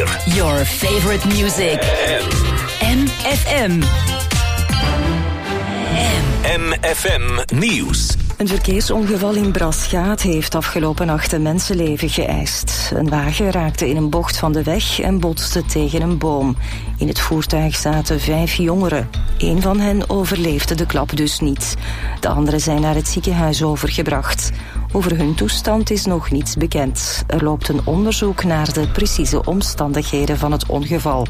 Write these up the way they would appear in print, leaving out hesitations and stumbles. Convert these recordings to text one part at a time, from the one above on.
4. Your favorite music. MFM. MFM Nieuws. Een verkeersongeval in Braschaat heeft afgelopen nacht een mensenleven geëist. Een wagen raakte in een bocht van de weg en botste tegen een boom. In het voertuig zaten 5 jongeren. 1 van hen overleefde de klap dus niet. De anderen zijn naar het ziekenhuis overgebracht. Over hun toestand is nog niets bekend. Er loopt een onderzoek naar de precieze omstandigheden van het ongeval.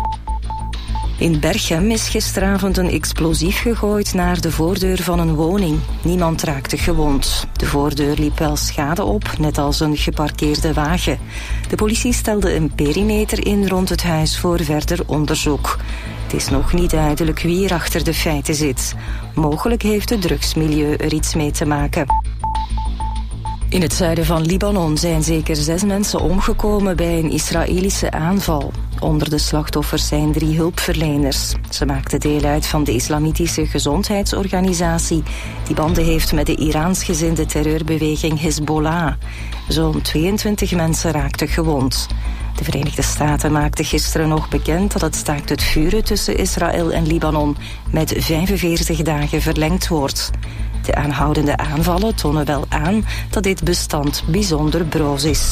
In Berchem is gisteravond een explosief gegooid naar de voordeur van een woning. Niemand raakte gewond. De voordeur liep wel schade op, net als een geparkeerde wagen. De politie stelde een perimeter in rond het huis voor verder onderzoek. Het is nog niet duidelijk wie er achter de feiten zit. Mogelijk heeft het drugsmilieu er iets mee te maken. In het zuiden van Libanon zijn zeker 6 mensen omgekomen bij een Israëlische aanval. Onder de slachtoffers zijn 3 hulpverleners. Ze maakten deel uit van de Islamitische Gezondheidsorganisatie, die banden heeft met de Iraans-gezinde terreurbeweging Hezbollah. Zo'n 22 mensen raakten gewond. De Verenigde Staten maakten gisteren nog bekend dat het staakt het vuren tussen Israël en Libanon met 45 dagen verlengd wordt. De aanhoudende aanvallen tonen wel aan dat dit bestand bijzonder broos is.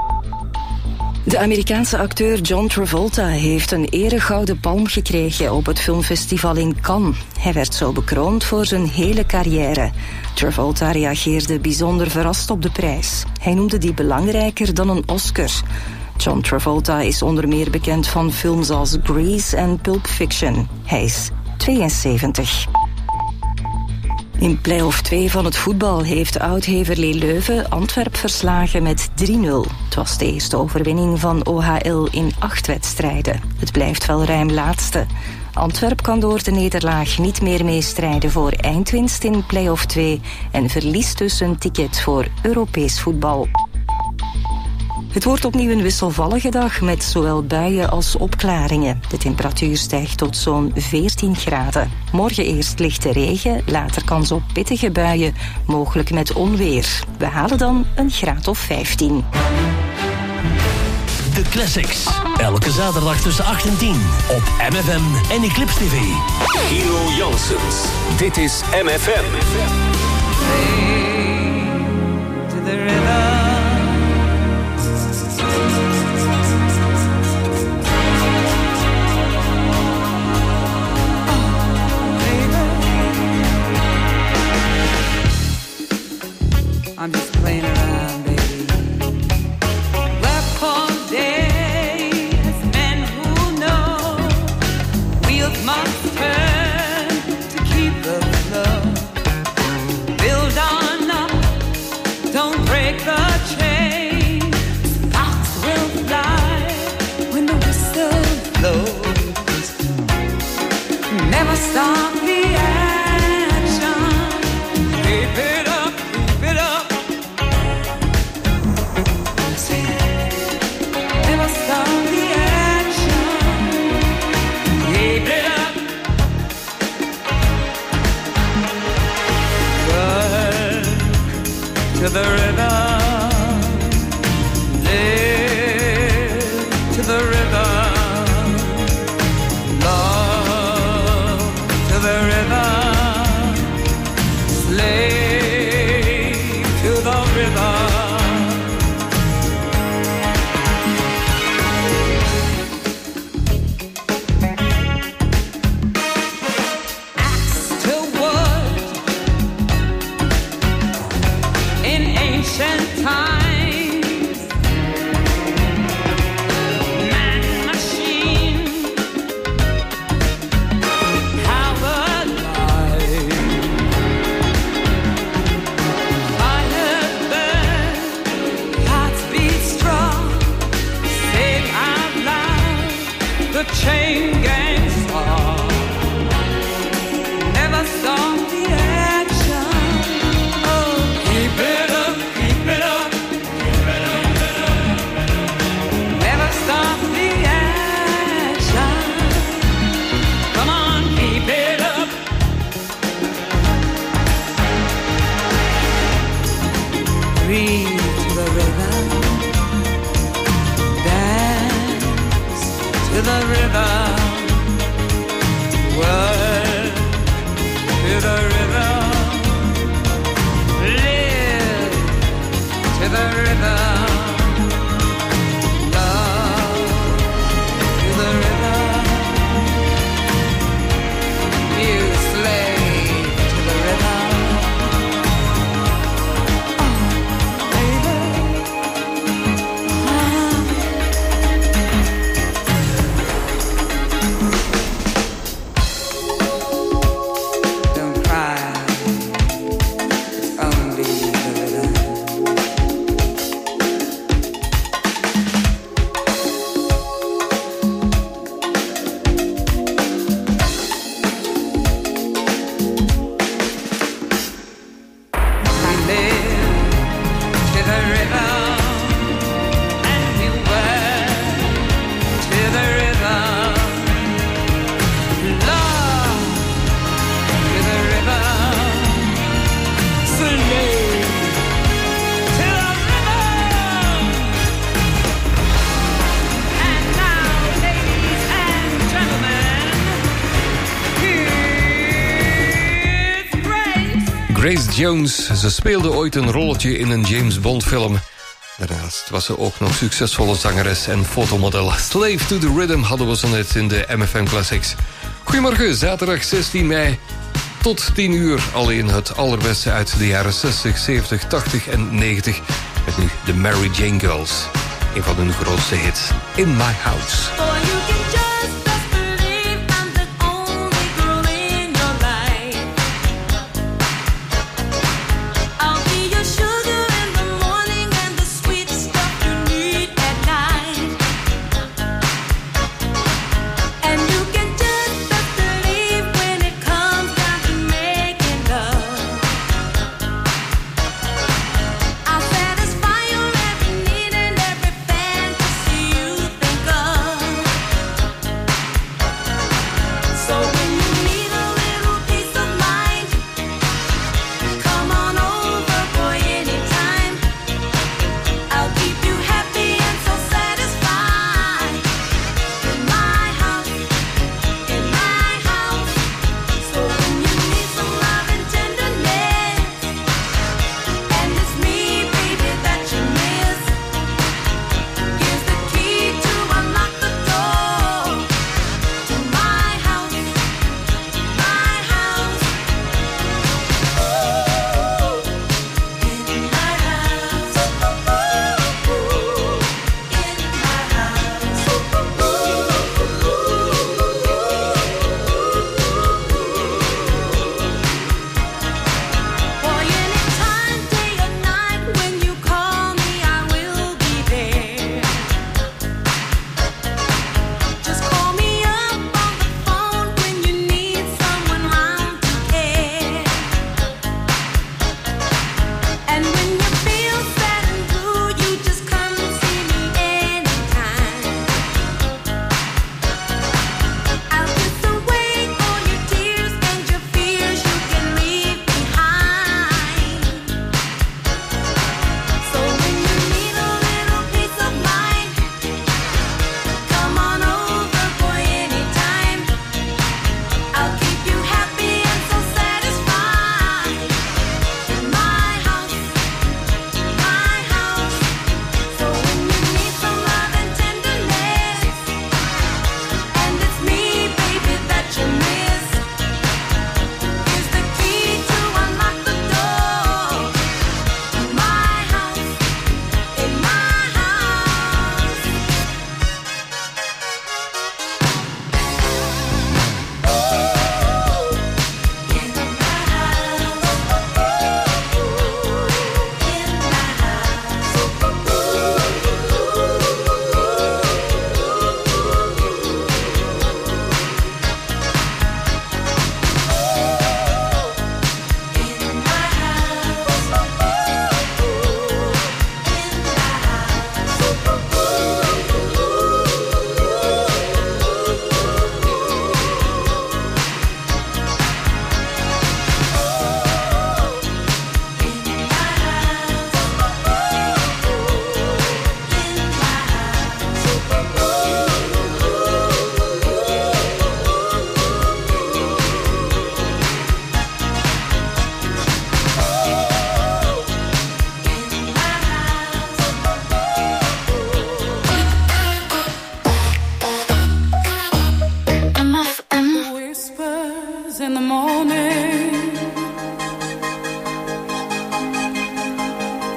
De Amerikaanse acteur John Travolta heeft een eregouden palm gekregen op het filmfestival in Cannes. Hij werd zo bekroond voor zijn hele carrière. Travolta reageerde bijzonder verrast op de prijs. Hij noemde die belangrijker dan een Oscar. John Travolta is onder meer bekend van films als Grease en Pulp Fiction. Hij is 72. In play-off 2 van het voetbal heeft oud-Heverlee Leuven Antwerp verslagen met 3-0. Het was de eerste overwinning van OHL in 8 wedstrijden. Het blijft wel ruim laatste. Antwerp kan door de nederlaag niet meer meestrijden voor eindwinst in play-off 2 en verliest dus een ticket voor Europees voetbal. Het wordt opnieuw een wisselvallige dag met zowel buien als opklaringen. De temperatuur stijgt tot zo'n 14 graden. Morgen eerst lichte regen, later kans op pittige buien, mogelijk met onweer. We halen dan een graad of 15. De Classics. Elke zaterdag tussen 8 en 10 op MFM en Eclipse TV. Hero Janssens. Dit is MFM. To the river. I'm just playing around, baby. Wherefore days, men who know wheels must turn to keep the flow. Build on up, don't break the chain. Sparks will fly when the whistle blows. Never stop the action. Keep it up, keep it up. Never stop the action. Keep it up. Work to the rhythm. Live to the rhythm. Love to the rhythm. Slave to the rhythm. Ancient times, man, machine, how alive. Fire burn, hearts beat strong, sing out loud, the chain gang song. Never stop the action. Oh, keep it up. Never stop the action. Come on, keep it up. Breathe to the rhythm. Dance the river, work to the river, live to the river, love to the river, you slave to the river. Grace Jones, ze speelde ooit een rolletje in een James Bond film. Daarnaast was ze ook nog succesvolle zangeres en fotomodel. Slave to the Rhythm hadden we zo net in de MFM Classics. Goedemorgen, zaterdag 16 mei. Tot 10 uur alleen het allerbeste uit de jaren 60, 70, 80 en 90. Met nu de Mary Jane Girls. Een van hun grootste hits, In My House. Satisfy your every need and every fantasy you think of.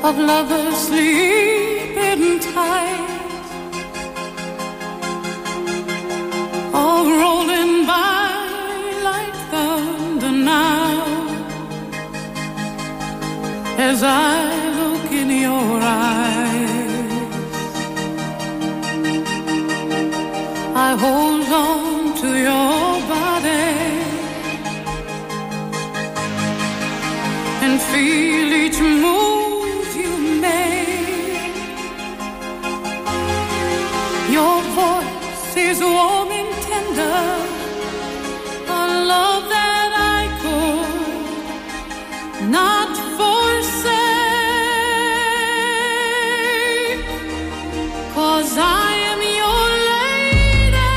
of lovers sleeping tight, all rolling by like thunder now, as I look in your eyes. I hold on to your body and feel each move you make. Your voice is warm and tender, a love that I could not forsake, 'cause I am your lady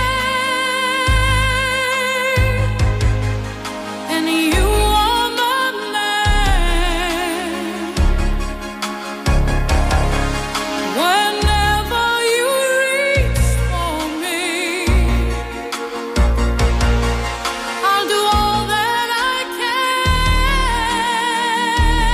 and you are my man. Whenever you reach for me, I'll do all that I can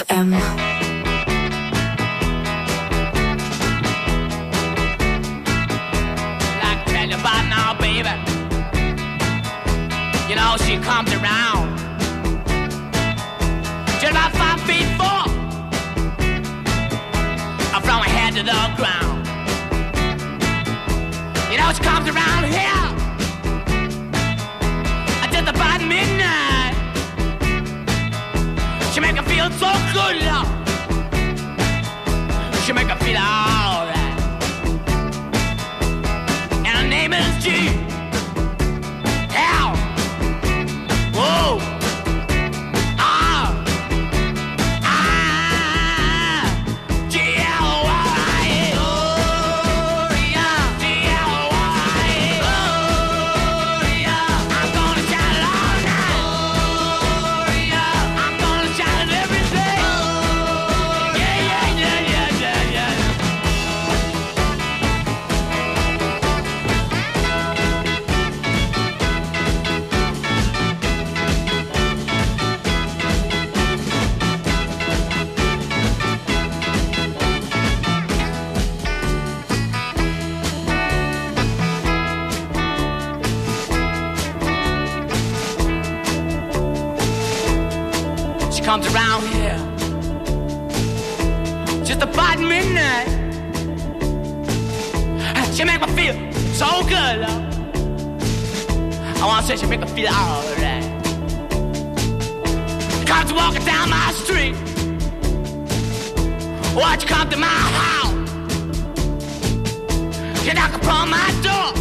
FM. Like to tell you about now, baby. You know she comes around. Just about 5'4", from her head to the ground. You know she comes around here just about midnight. She make her feel so good, love. She make her feel alright. And her name is G. L. Whoa. Comes around here just about midnight. She make me feel so good, love. I wanna say she make me feel alright. Comes walking down my street. Watch you come to my house. She knock upon my door,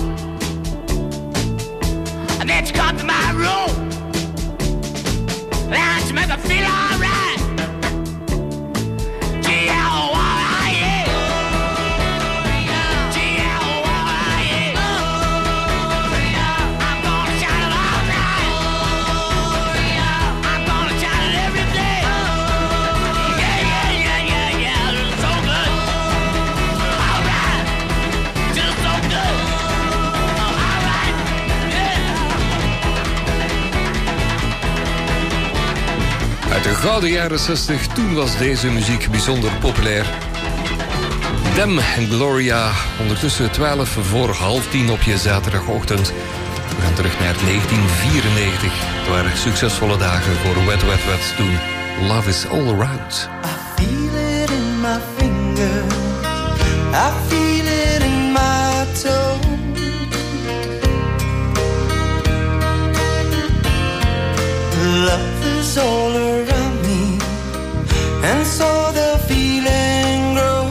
and then she come to my room. And she make me feel alright. G-L-Y-E. G-L-Y-E. I'm gonna shout it all night. I'm gonna shout it every day. Yeah, yeah, yeah, yeah, yeah. It's so good. Alright. Just so good. Alright. Yeah. Uit de gouden jaren 60, toen was deze muziek bijzonder populair. Dem en Gloria, ondertussen 12 voor half 10 op je zaterdagochtend. We gaan terug naar 1994. Het waren succesvolle dagen voor Wet Wet Wet toen. Love is all around. I feel it in my fingers, I feel it in my toes. Love is all around me, and so the feeling grows.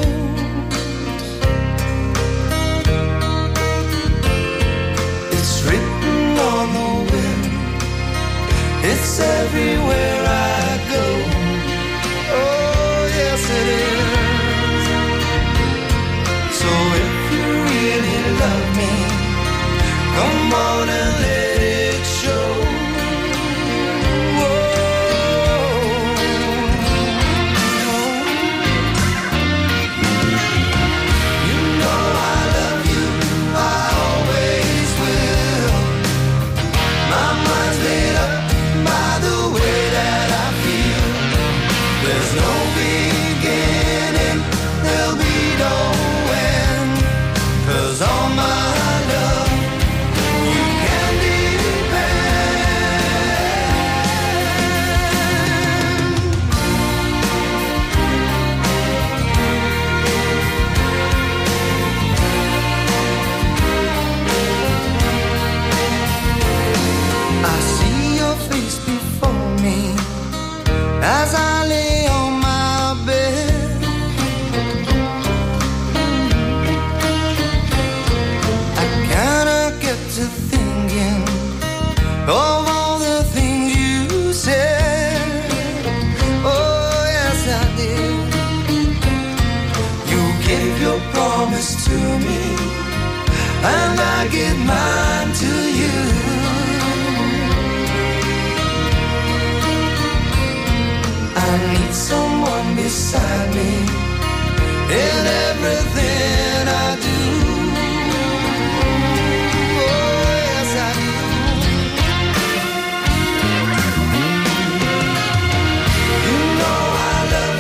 It's written on the wind, it's everywhere I go. Oh, yes it is. So if you really love me, come on and let it show. As I lay on my bed, I kinda get to thinking of all the things you said. Oh, yes, I did. You gave your promise to me, and I give mine to you. I need someone beside me in everything I do. Oh, yes, I do. You know I love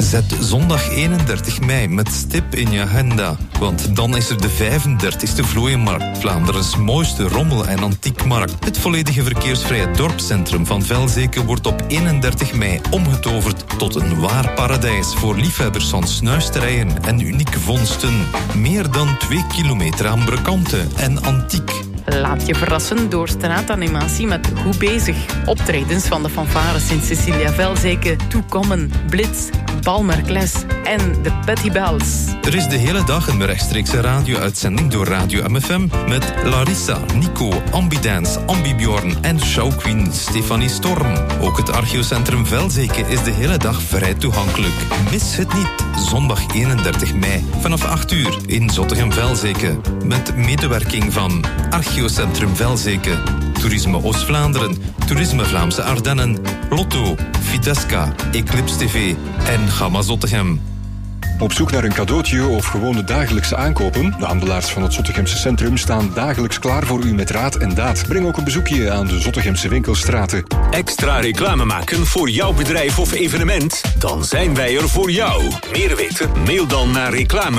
Zet zondag 31 mei met stip in je agenda. Want dan is er de 35e Vlooienmarkt, Vlaanderen's mooiste rommel- en antiekmarkt. Het volledige verkeersvrije dorpscentrum van Velzeke wordt op 31 mei omgetoverd tot een waar paradijs voor liefhebbers van snuisterijen en unieke vondsten. Meer dan 2 kilometer aan brekanten en antiek. Laat je verrassen door straatanimatie met Goed Bezig. Optredens van de fanfares Sint-Cecilia Velzeke, Toekommen, Blitz, Balmerkles en de Petty Bells. Er is de hele dag een rechtstreekse radio-uitzending door Radio MFM met Larissa, Nico, Ambidance, Ambibjorn en showqueen Stefanie Storm. Ook het archeocentrum Velzeke is de hele dag vrij toegankelijk. Mis het niet, zondag 31 mei vanaf 8 uur in Zottegem-Velzeke. Met medewerking van Archeocentrum Velzeke, Toerisme Oost-Vlaanderen, Toerisme Vlaamse Ardennen, Lotto, Vitesca, Eclipse TV en Gamma Zottegem. Op zoek naar een cadeautje of gewone dagelijkse aankopen? De handelaars van het Zottegemse centrum staan dagelijks klaar voor u met raad en daad. Breng ook een bezoekje aan de Zottegemse winkelstraten. Extra reclame maken voor jouw bedrijf of evenement? Dan zijn wij er voor jou. Meer weten? Mail dan naar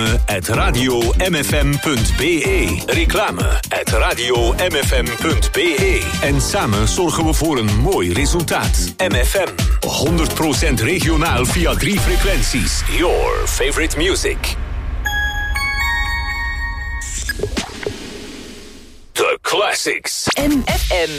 reclame@radiomfm.be. Reclame@radiomfm.be. En samen zorgen we voor een mooi resultaat. MFM. 100% regionaal via 3 frequenties. Your favorite music. The classics. MFM.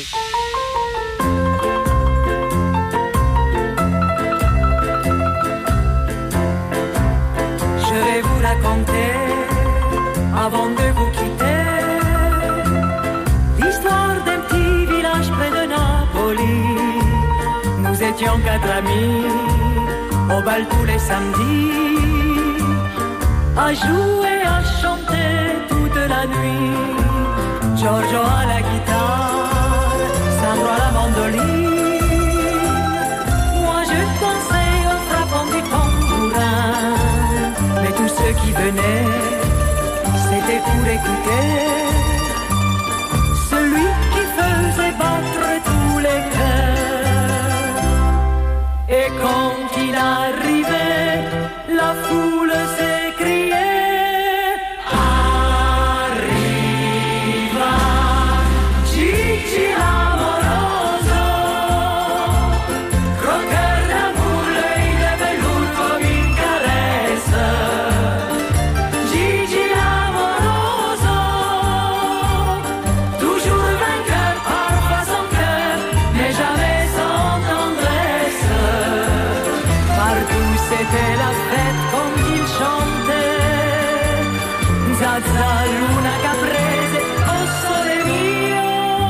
Je vais vous raconter, avant de vous quitter, l'histoire d'un petit village près de Napoli. Nous étions 4 amis, au bal tous les samedis, à jouer, à chanter toute la nuit. Giorgio à la guitare, Sandro à la mandoline. Moi je dansais au frappant du tambourin. Mais tous ceux qui venaient, c'était pour écouter celui qui faisait battre tous les cœurs. Et quand il arrivait, la foule s'écriait. C'était la fête quand il chantait. Zazza, Luna, Caprese, oh sole mio.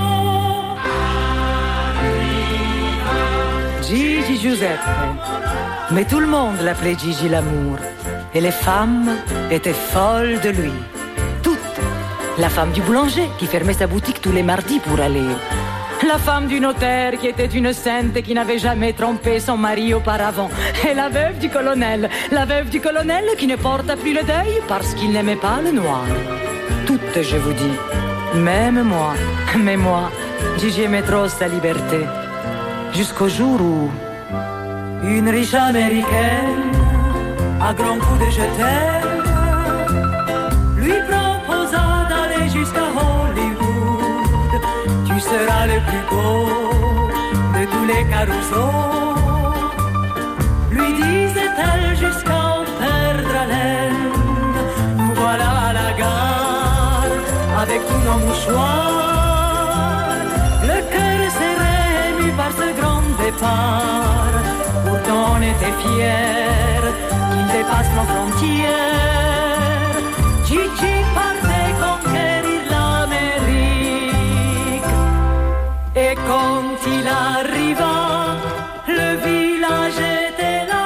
Gigi Giuseppe. Mais tout le monde l'appelait Gigi l'amour. Et les femmes étaient folles de lui. Toutes. La femme du boulanger qui fermait sa boutique tous les mardis pour aller. La femme du notaire qui était une sainte et qui n'avait jamais trompé son mari auparavant. Et la veuve du colonel qui ne porta plus le deuil parce qu'il n'aimait pas le noir. Toutes, je vous dis. Même moi. Mais moi, Gigi aimait trop sa liberté. Jusqu'au jour où une riche américaine, à grands coups de je t'aime, lui proposa d'aller jusqu'à Hollywood. Tu seras le plus beau de tous les carousaux, lui disait-elle jusqu'à en perdre haleine. Nous voilà à la gare avec tous nos mouchoirs, le cœur serré ému par ce grand départ. Pourtant on était fiers qu'il dépasse nos frontières. Gigi partait conquérir l'Amérique. Et quand il arriva, le village était là.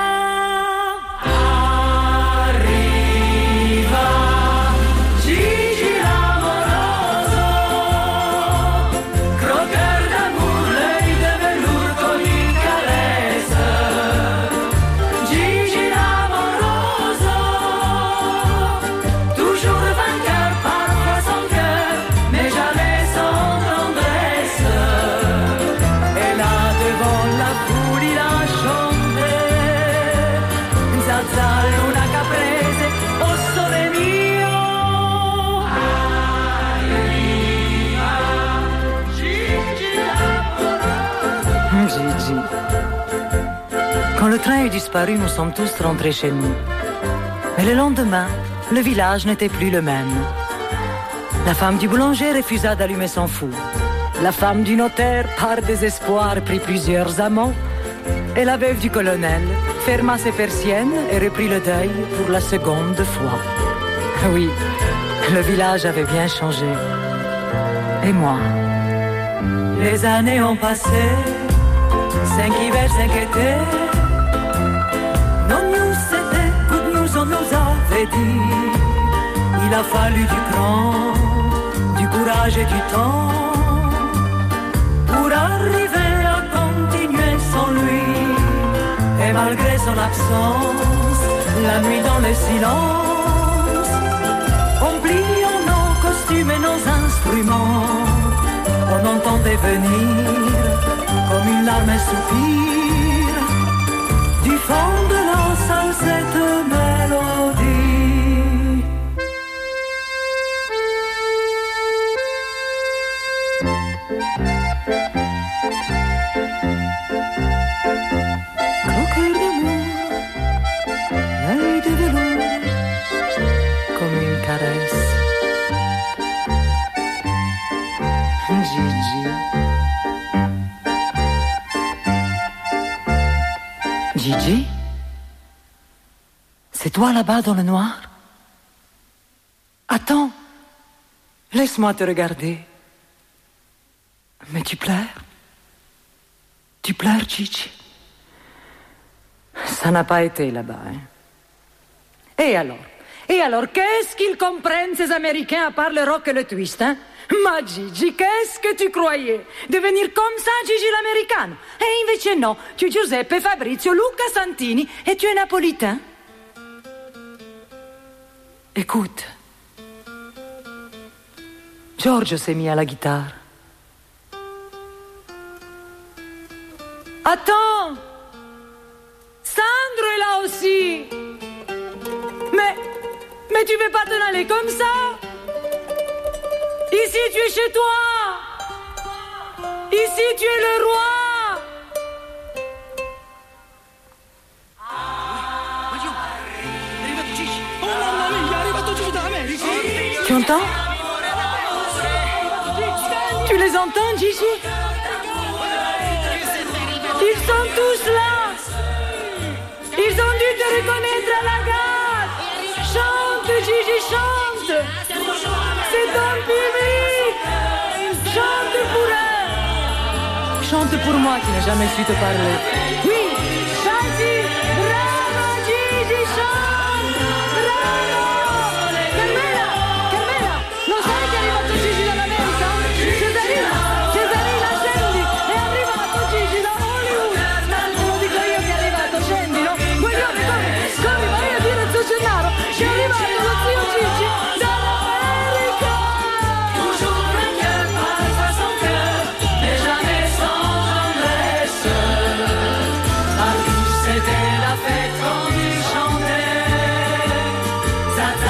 Arriva Gigi l'amoroso, croqueur d'amour, l'œil de velours comme une caresse. Gigi l'amoroso, toujours vainqueur, parfois sans cœur, mais jamais sans tendresse. Et là devant Quand le train est disparu, nous sommes tous rentrés chez nous. Mais le lendemain, le village n'était plus le même. La femme du boulanger refusa d'allumer son four. La femme du notaire, par désespoir, prit plusieurs amants. Et la veuve du colonel ferma ses persiennes et reprit le deuil pour la seconde fois. Oui, le village avait bien changé. Et moi? Les années ont passé, 5 hivers, 5 étés. Non news, c'était good news, on nous avait dit. Il a fallu du cran, du courage et du temps pour arriver à continuer sans lui. Et malgré son absence, la nuit dans le silence, on plie en nos costumes et nos instruments. On entendait venir comme une larme, un soupir du fond de la salle, cette mélodie. Coqueur d'amour, l'œil de velours, comme une caresse. Gigi. Gigi? C'est toi là-bas dans le noir? Attends, laisse-moi te regarder. Mais tu pleures? Tu pleures, Gigi? Ça n'a pas été là-bas, hein? Et alors, qu'est-ce qu'ils comprennent ces Américains à part le rock et le twist, hein? Ma Gigi, qu'est-ce que tu croyais? Devenir comme ça, Gigi l'americano? E invece no, tu Giuseppe, Fabrizio, Luca Santini et tu es napolitain. Écoute, Giorgio s'est mis à la guitare. Attends, Sandro est là aussi. Mais tu veux pas t'en aller comme ça? Ici, tu es chez toi. Ici, tu es le roi. Tu entends? Tu les entends, Gigi? Ils sont tous là. Ils ont dû te reconnaître à la gare. Chante, Gigi, chante. C'est ton public. Chante pour eux. Chante pour moi qui n'ai jamais su te parler. Oui, chante. Bravo, Gigi, chante. Bravo. Carmela, non sai che è arrivato Gigi dall'America? Cesarina, scendi. È arrivato Gigi da Hollywood. Te lo dico io che è arrivato, scendilo. Guaglione, come vai a dire a zio Gennaro che è arrivato lo zio Gigi dall'America. C'était la fête quand il chantait.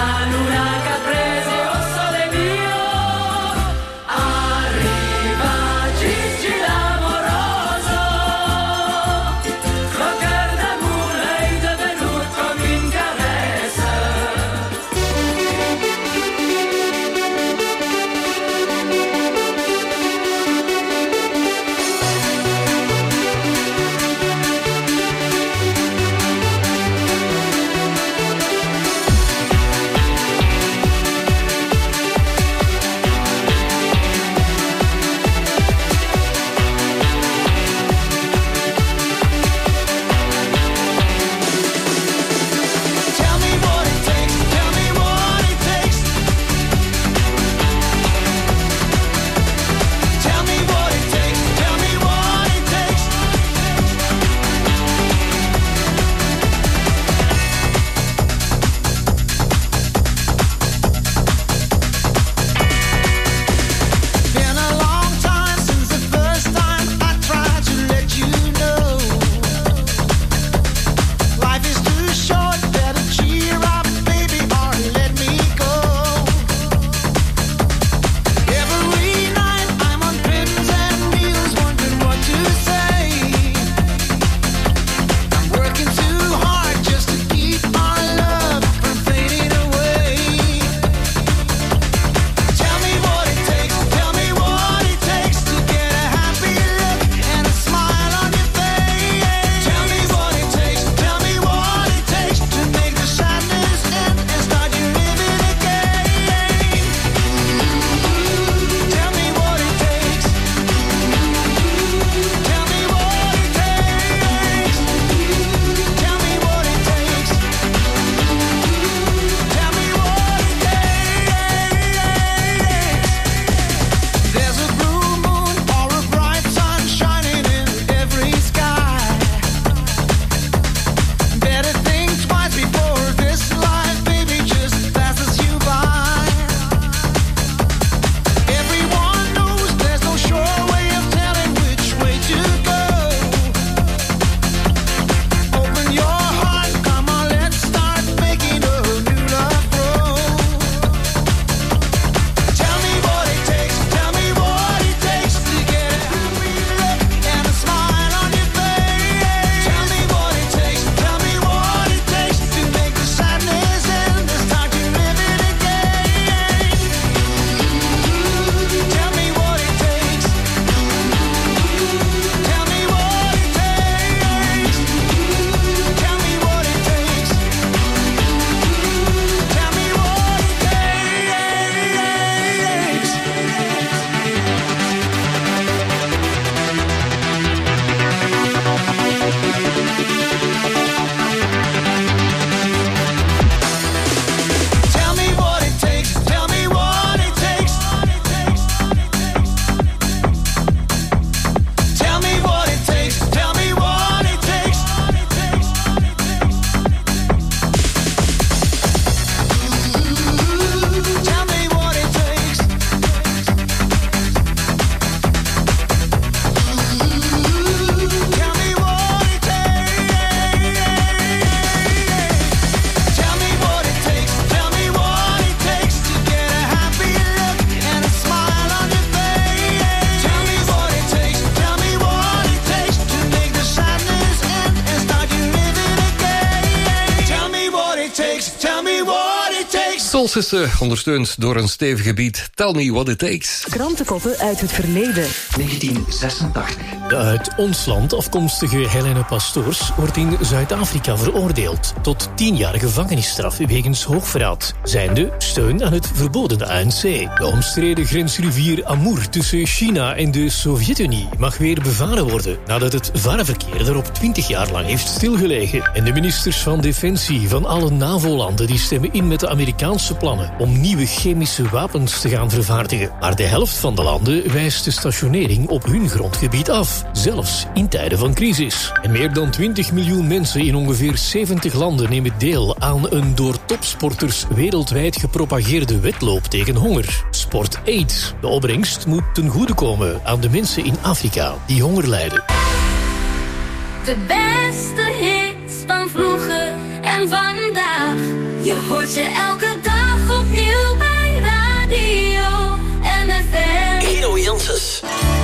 Soul Sister, ondersteund door een stevige beat. Tell me what it takes. Krantenkoppen uit het verleden. 1986. De uit ons land afkomstige Helene Pastoors wordt in Zuid-Afrika veroordeeld tot 10 jaar gevangenisstraf wegens hoogverraad, zijnde steun aan het verboden ANC. De omstreden grensrivier Amur tussen China en de Sovjet-Unie mag weer bevaren worden nadat het vaarverkeer erop 20 jaar lang heeft stilgelegen. En de ministers van Defensie van alle NAVO-landen die stemmen in met de Amerikaanse plannen om nieuwe chemische wapens te gaan vervaardigen. Maar de helft van de landen wijst de stationering op hun grondgebied af, zelfs in tijden van crisis. En meer dan 20 miljoen mensen in ongeveer 70 landen nemen deel aan een door topsporters wereldwijd gepropageerde wedloop tegen honger. Sport Aid. De opbrengst moet ten goede komen aan de mensen in Afrika die honger lijden. De beste hits van vroeger en vandaag. Je hoort ze elke dag opnieuw bij Radio MFM. Edo Janssens.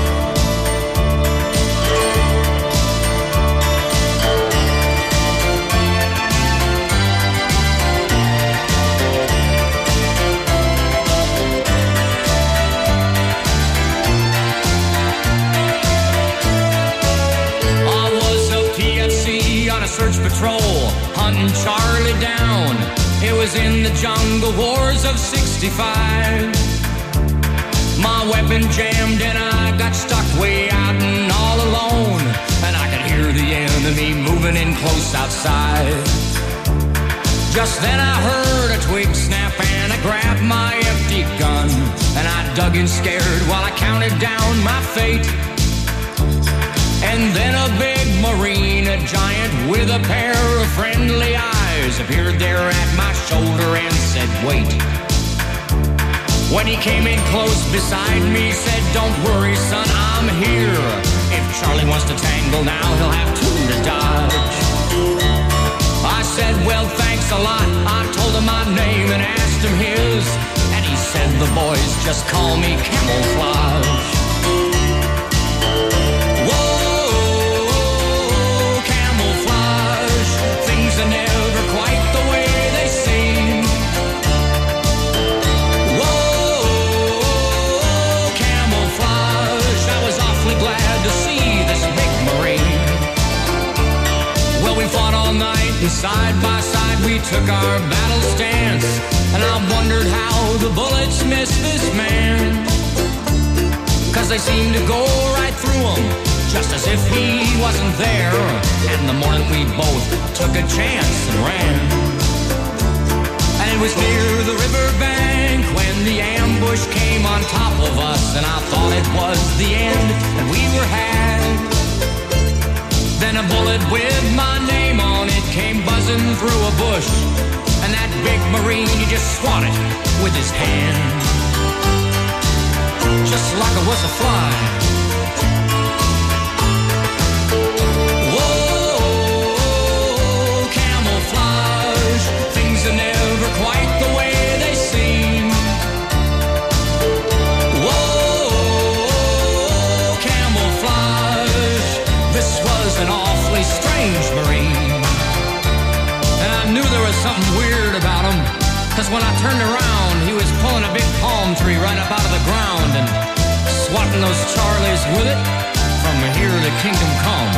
Search patrol, hunting Charlie down. It was in the jungle wars of 65. My weapon jammed and I got stuck way out and all alone. And I could hear the enemy moving in close outside. Just then I heard a twig snap and I grabbed my empty gun. And I dug in scared while I counted down my fate. And then a big Marine, a giant with a pair of friendly eyes, appeared there at my shoulder and said, wait. When he came in close beside me, said, don't worry, son, I'm here. If Charlie wants to tangle now, he'll have two to dodge. I said, well, thanks a lot. I told him my name and asked him his. And he said, the boys just call me Camouflage. Are never quite the way they seem. Whoa, camouflage. I was awfully glad to see this big Marine. Well, we fought all night and side by side we took our battle stance. And I wondered how the bullets missed this man. 'Cause they seemed to go right through him, just as if he wasn't there. And the morning we both took a chance and ran. And it was near the riverbank when the ambush came on top of us. And I thought it was the end and we were had. Then a bullet with my name on it came buzzing through a bush. And that big Marine, he just swatted with his hand, just like it was a fly. Things are never quite the way they seem. Whoa, camouflage. This was an awfully strange Marine. And I knew there was something weird about him, 'cause when I turned around, he was pulling a big palm tree right up out of the ground and swatting those Charlies with it from here to kingdom come.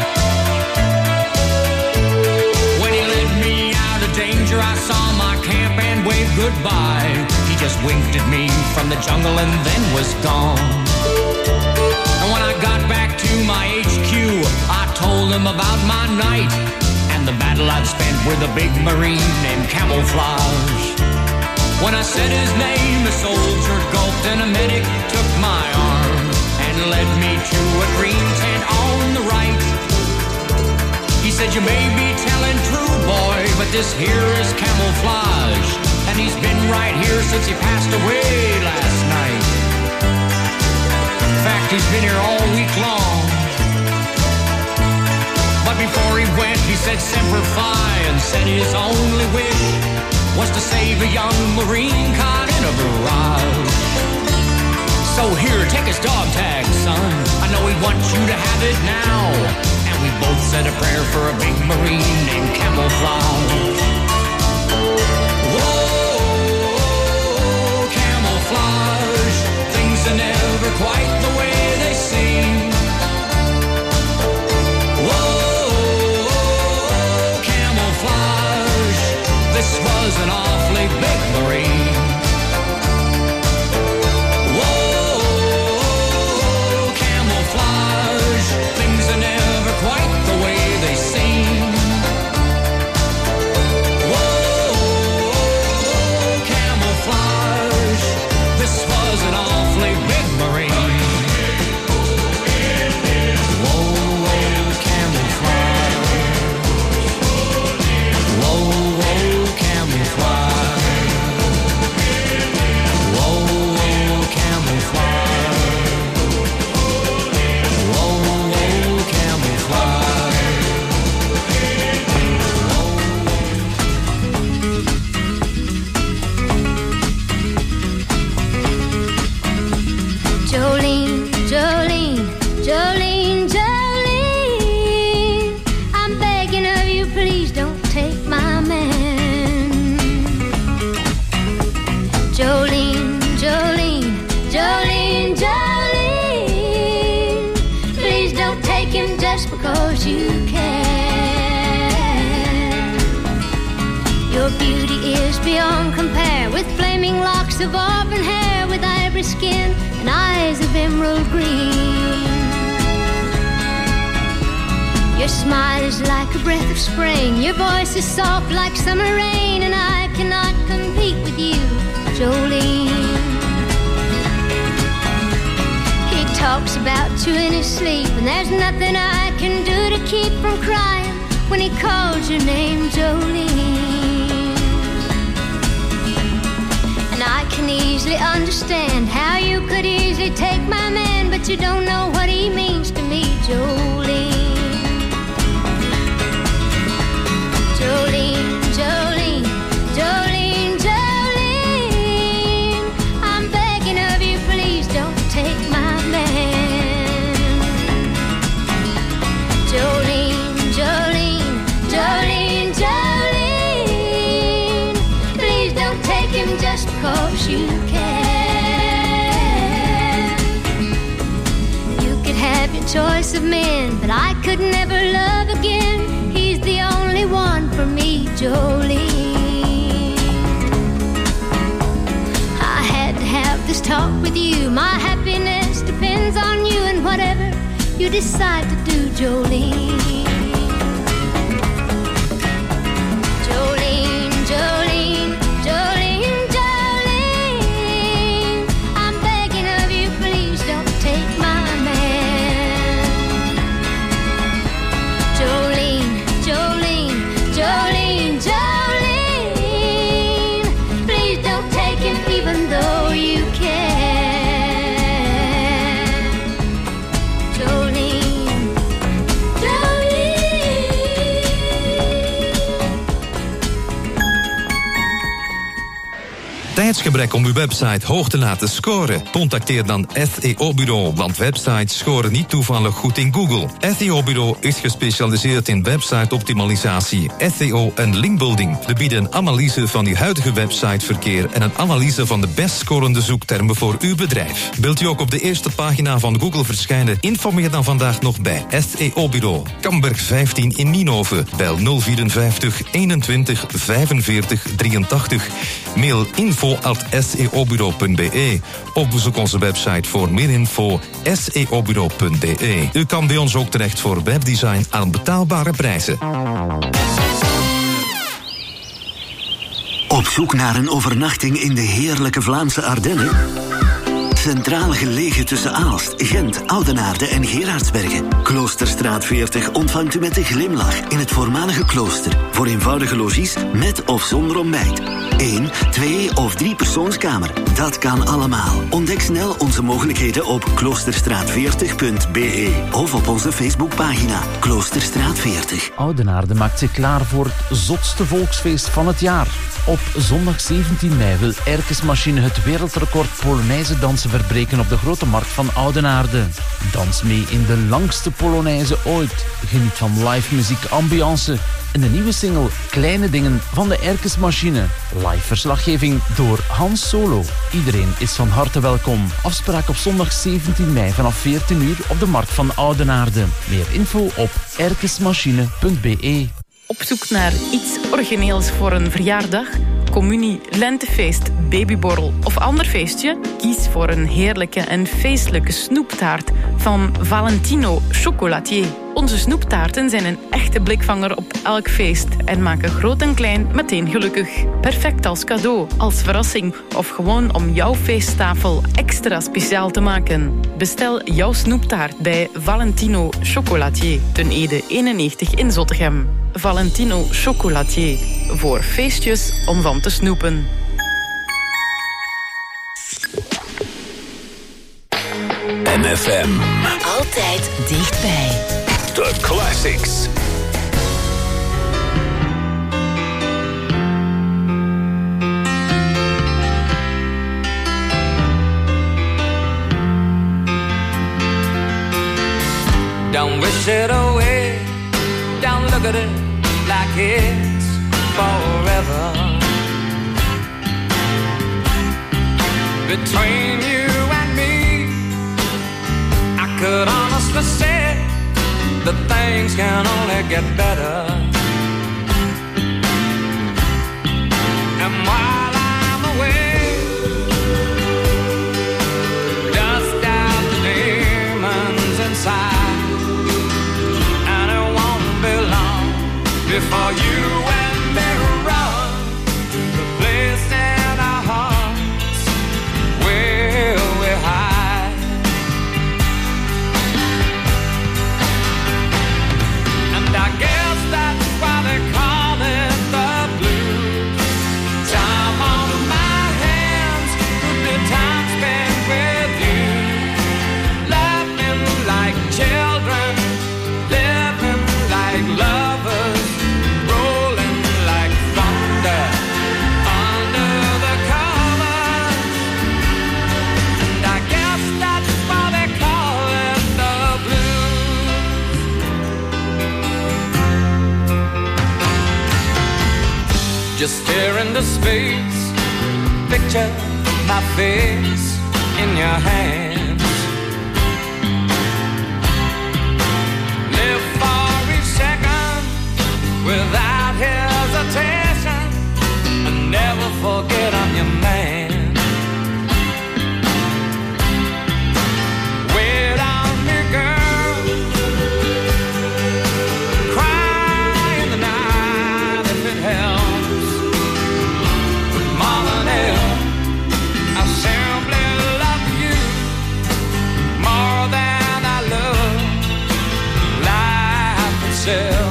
Danger, I saw my camp and waved goodbye. He just winked at me from the jungle and then was gone. And when I got back to my HQ, I told him about my night and the battle I'd spent with a big Marine named Camouflage. When I said his name, a soldier gulped and a medic took my arm and led me to a green tent on the right. He said, you may be telling true, boy, but this here is Camouflage. And he's been right here since he passed away last night. In fact, he's been here all week long. But before he went, he said Semper Fi and said his only wish was to save a young Marine caught in a barrage. So here, take his dog tag, son. I know he wants you to have it now. And we both said a prayer for a big Marine named Camouflage. Whoa, Jolene, Jolene, I'm begging of you, please don't take my man. Jolene, Jolene, Jolene, Jolene, please don't take him just because you can. Your beauty is beyond compare, with flaming locks of auburn hair, with ivory skin and eyes of emerald green. Your smile is like a breath of spring, your voice is soft like summer rain, and I cannot compete with you, Jolene. He talks about you in his sleep, and there's nothing I can do to keep from crying when he calls your name, Jolene. And I can easily understand how you could easily take my man, but you don't know what he means to me, Jolene. Jolene, Jolene, Jolene, Jolene, I'm begging of you, please don't take my man. Jolene, Jolene, Jolene, Jolene, please don't take him just because you can. You could have your choice of men, but I could never love again. He's the only one for me, Jolene. I had to have this talk with you. My happiness depends on you, and whatever you decide to do, Jolene. Jolene, Jolene, Jolene, Jolene, I'm begging of you, please don't take my man. Jolene, Jolene, Jolene, Jolene, please don't take him even though you can. Jolene, Jolene. Tijdsgebrek om uw website hoog te laten scoren? Contacteer dan SEO-bureau, want websites scoren niet toevallig goed in Google. SEO-bureau is gespecialiseerd in website-optimalisatie, SEO en linkbuilding. We bieden een analyse van uw huidige websiteverkeer en een analyse van de best scorende zoektermen voor uw bedrijf. Wilt u ook op de eerste pagina van Google verschijnen? Informeer dan vandaag nog bij SEO-bureau. Kamberg 15 in Nienhoven. Bel 054 21 45 83. Mail info@seobureau.be of bezoek onze website voor meer info seobureau.be. U kan bij ons ook terecht voor webdesign aan betaalbare prijzen. Op zoek naar een overnachting in de heerlijke Vlaamse Ardennen? Centraal gelegen tussen Aalst, Gent, Oudenaarde en Gerardsbergen. Kloosterstraat 40 ontvangt u met een glimlach in het voormalige klooster. Voor eenvoudige logies met of zonder ontbijt. 1, 2 of 3 persoonskamer. Dat kan allemaal. Ontdek snel onze mogelijkheden op kloosterstraat40.be of op onze Facebookpagina Kloosterstraat 40. Oudenaarde maakt zich klaar voor het zotste volksfeest van het jaar. Op zondag 17 mei wil Erkesmachine het wereldrecord Polonaise dansen verbreken op de Grote Markt van Oudenaarde. Dans mee in de langste Polonaise ooit. Geniet van live muziek, ambiance en de nieuwe single Kleine Dingen van de Erkesmachine. Live verslaggeving door Hans Solo. Iedereen is van harte welkom. Afspraak op zondag 17 mei vanaf 14 uur op de Markt van Oudenaarde. Meer info op erkesmachine.be. Op zoek naar iets origineels voor een verjaardag, communie, lentefeest, babyborrel of ander feestje? Kies voor een heerlijke en feestelijke snoeptaart van Valentino Chocolatier. Onze snoeptaarten zijn een echte blikvanger op elk feest en maken groot en klein meteen gelukkig. Perfect als cadeau, als verrassing of gewoon om jouw feesttafel extra speciaal te maken. Bestel jouw snoeptaart bij Valentino Chocolatier, ten Ede 91 in Zottegem. Valentino Chocolatier, voor feestjes om van te snoepen. MFM. Altijd dichtbij. The Classics. Don't wish it away. Don't look at it like it's forever. Between you and me, I could honestly say that things can only get better. And while I'm away, dust out the demons inside, and it won't be long before you and me run to the place in our hearts where we hide. And I guess that's why they call it the blues. Time on my hands could be time spent with you, laughing like children, living like lovers, rolling like thunder under the covers. And I guess that's why they call it the blues. Just stare into space, picture my face in your hands. Live for each second without hesitation, and never forget I'm your man. Wait on me, girl. Cry in the night if it helps. But more than ever, I simply love you more than I love life itself.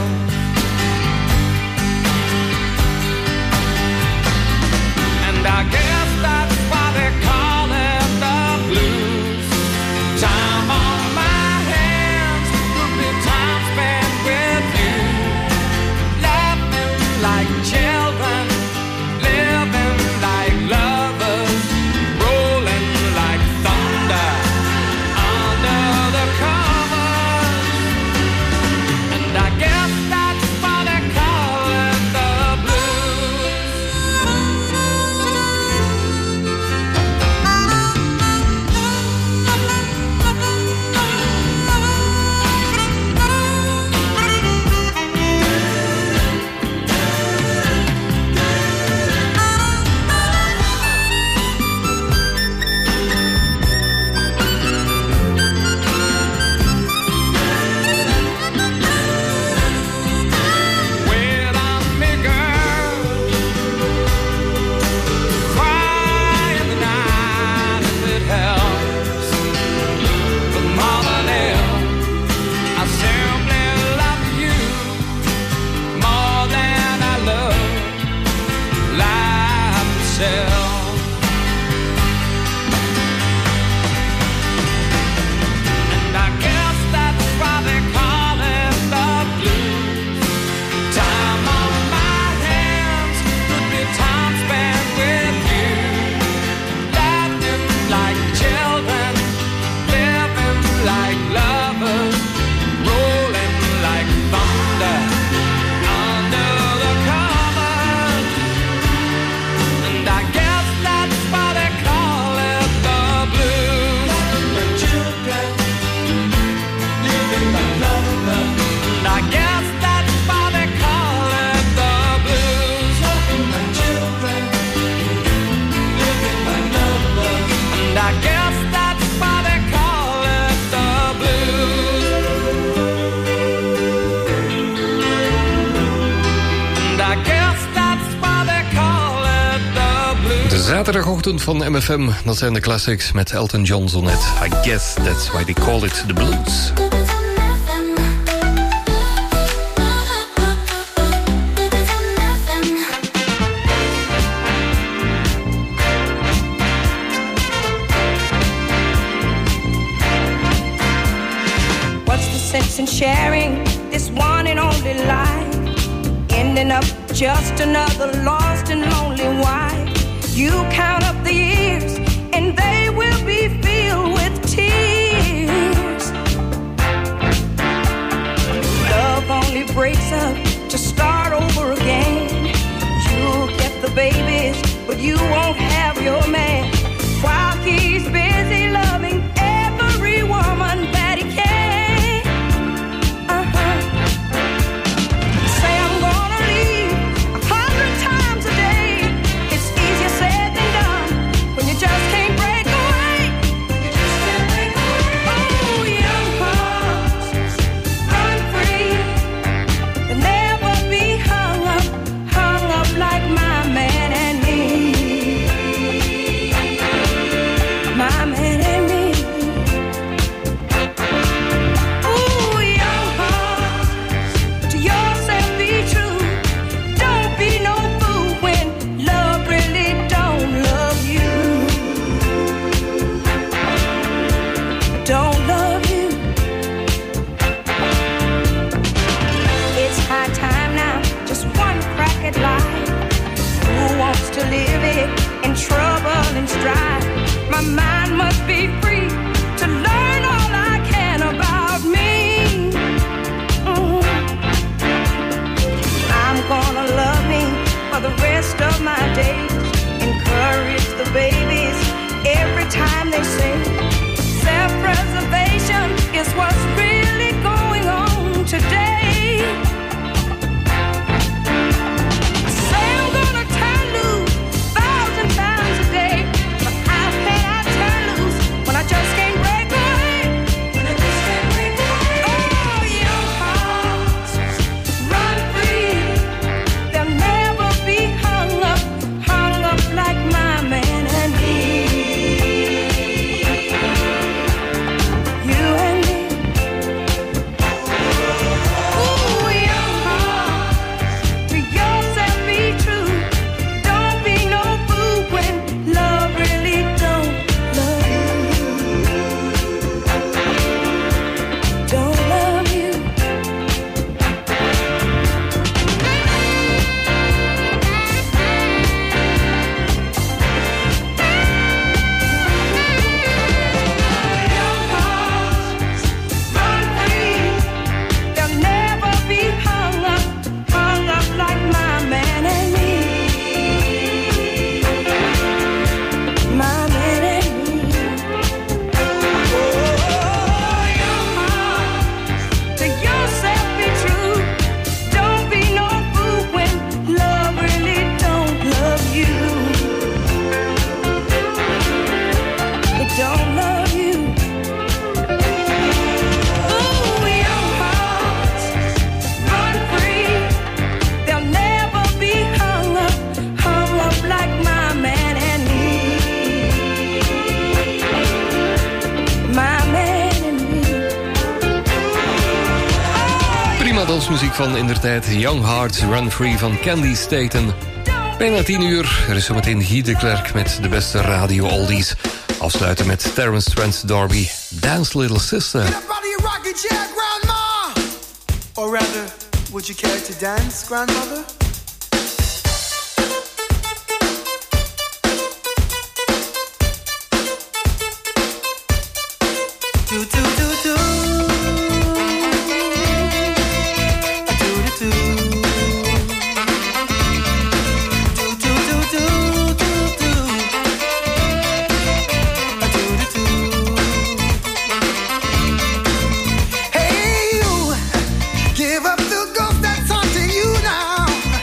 And I guess that's why they call it the blues. Time on my hands could be time spent with you, laughing like children, living like lovers, rolling like thunder under the covers. And I guess that's why they call it the blues. Wait on me, girl. Cry in the night if it helps. But more than ever, I simply love you more than I love life itself. And I guess that's why they call it the blues. Time on my hands could be time spent with you, laughing like children, living like lovers, rolling like thunder under the covers. And I guess that's why they call it the blues. My children, living like lovers. And I guess that's why they call it the blues. My children, living like lovers. And I guess that's why they call it the blues. And I guess that's why they call it the blues. De zaterdagochtend van MFM, dat zijn de classics met Elton John zo net. I guess that's why they call it the blues. What's the sense in sharing this one and only life? Ending up just another lost and lonely wife. You count up the years and they will be filled with tears. breaks up to start over again. You'll get the babies, but you won't have your man. While he's busy loving every woman that he can. Say I'm gonna leave 100 times a day. It's easier said than done when you just can't break away. Oh, young hearts, run free and never be hung up like my man and me. My man and me. Ooh, young heart, to yourself be true. Don't be no fool when love really don't love you. Don't love you. It's high time now, just one crack at life. Who wants to live it in trouble and strife? My mind must be free to learn all I can about me. I'm gonna love me for the rest of my days. Encourage the babies every time they say self-preservation is what's really going on today. Say I'm gonna turn loose 1,000 times a day, but how can I turn loose when I just can't break away? Oh, young hearts, run free. They'll never be hung up like my man and me. You and me. Ooh, young heart, to yourself be true. Don't be no fool when love really don't love you. Don't love you. Young hearts, run free. They'll never be hung up like my man and me. My man and me. Oh, young heart, to yourself be true. Don't be no fool when love really don't love you. It don't love you. Ooh, young hearts, run free. They'll never be hung up like my man and me. My man and me. Prima dansmuziek van indertijd. Young Hearts, Run Free van Candy Staten. Bijna 10 uur. Er is zometeen Guy de Klerk met de beste radio oldies. Afsluiten met Terence Trent D'Arby, Dance Little Sister. Get up out of your rocking chair, Grandma! Or rather, would you care to dance, Grandmother? Do, do, do, do. Do, do, do. Do, do, do, do, do, do. Do, do, do. Hey, you, give up the ghost that's haunting you now.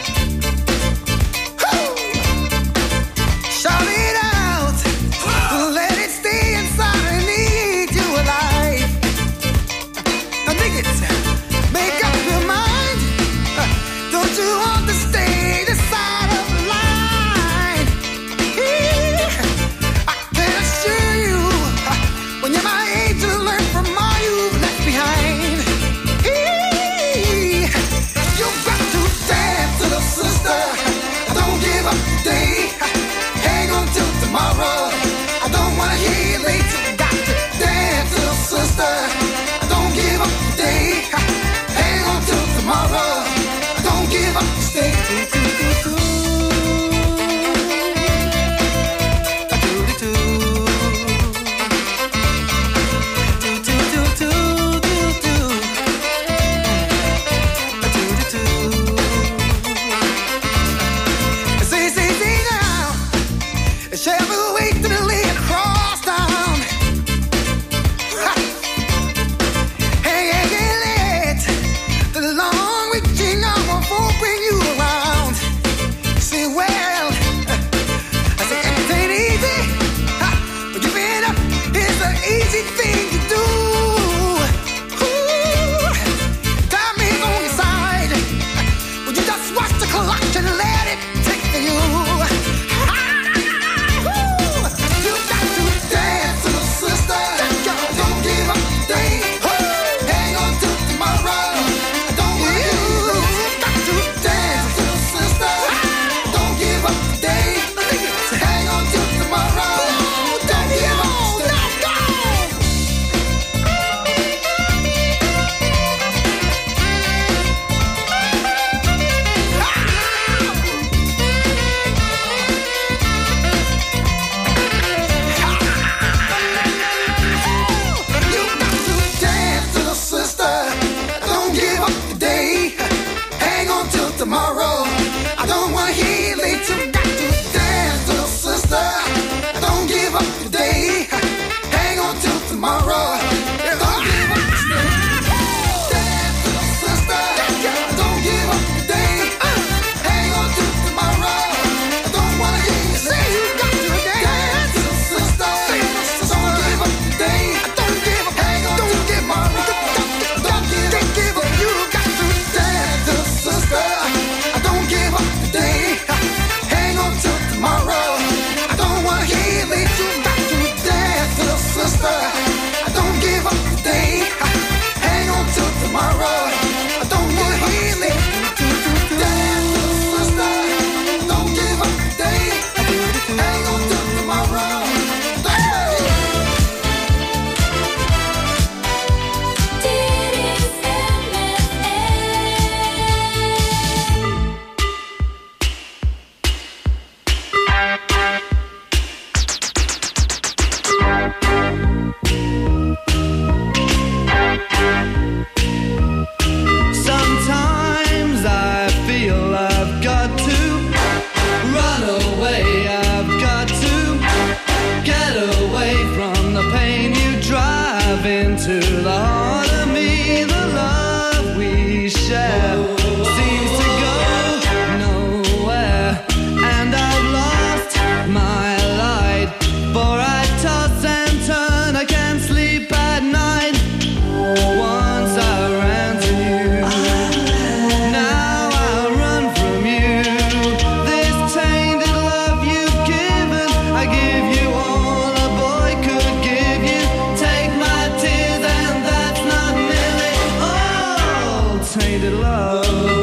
tainted love.